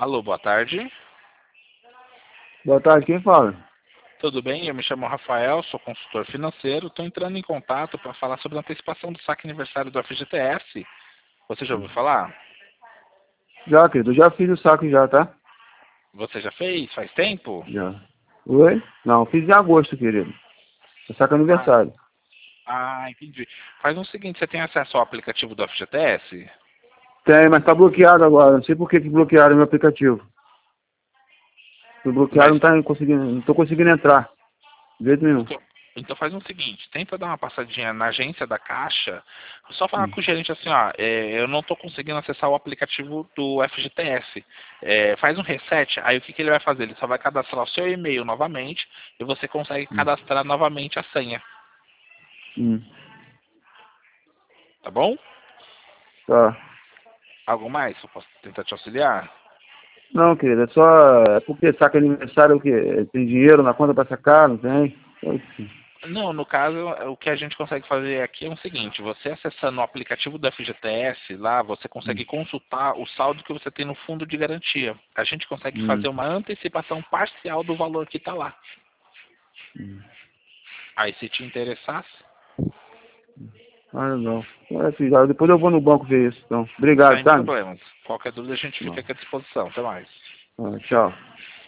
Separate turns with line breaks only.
Alô, boa tarde.
Boa tarde, quem fala?
Tudo bem? Eu me chamo Rafael, sou consultor financeiro. Estou entrando em contato para falar sobre a antecipação do saque aniversário do FGTS. Você já ouviu falar?
Já, querido, eu já fiz o saque já, tá?
Você já fez? Faz tempo?
Já. Oi? Não, fiz em agosto, querido. É saque
Ah,
aniversário.
entendi. Faz o seguinte, você tem acesso ao aplicativo do FGTS?
Tem, mas tá bloqueado agora. Não sei por que bloquearam meu aplicativo. Se bloquearam,
Mas,
não tá conseguindo, não tô conseguindo entrar. De jeito nenhum.
então, então faz o seguinte, tenta dar uma passadinha na agência da Caixa, só falar com o gerente assim, ó, eu não estou conseguindo acessar o aplicativo do FGTS. Faz um reset, aí o que, que ele vai fazer? Ele só vai cadastrar o seu e-mail novamente e você consegue cadastrar novamente a senha,
Hum.
tá bom?
Tá.
Algo mais? Eu posso tentar te auxiliar?
Não, querido, é só. É porque saque aniversário é o quê? Tem dinheiro na conta pra sacar? Não tem? É isso, sim.
Não, no caso, o que a gente consegue fazer aqui é o seguinte, você acessando o aplicativo do FGTS, lá você consegue consultar o saldo que você tem no fundo de garantia. A gente consegue fazer uma antecipação parcial do valor que está lá. Aí se te interessasse,
Ah, não. É, filho, depois eu vou no banco ver isso, então. Obrigado,
sem
tá?
problemas. Qualquer dúvida a gente fica
Não.
aqui à disposição. Até mais.
Ah, tchau.